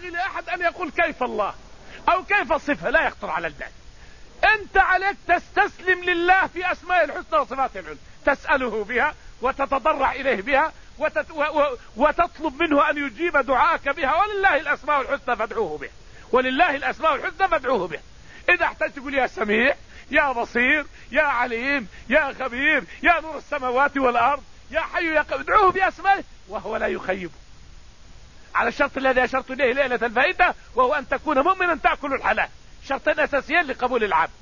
ينبغي لأحد أن يقول كيف الله أو كيف الصفة، لا يخطر على البال. أنت عليك تستسلم لله في أسماء الحسنى وصفاته العلى، تسأله بها وتتضرع إليه بها وتطلب منه أن يجيب دعاءك بها. ولله الأسماء الحسنى فادعوه بها، ولله الأسماء الحسنى فادعوه بها. إذا احتجت تقول يا سميع، يا بصير، يا عليم، يا خبير، يا نور السماوات والأرض، يا حي يا قيوم، ادعوه بأسمائه وهو لا يخيب، على الشرط الذي أشرت إليه ليلة الفائدة، وهو أن تكون مؤمنا تأكل الحلال. شرطين أساسيين لقبول العبد.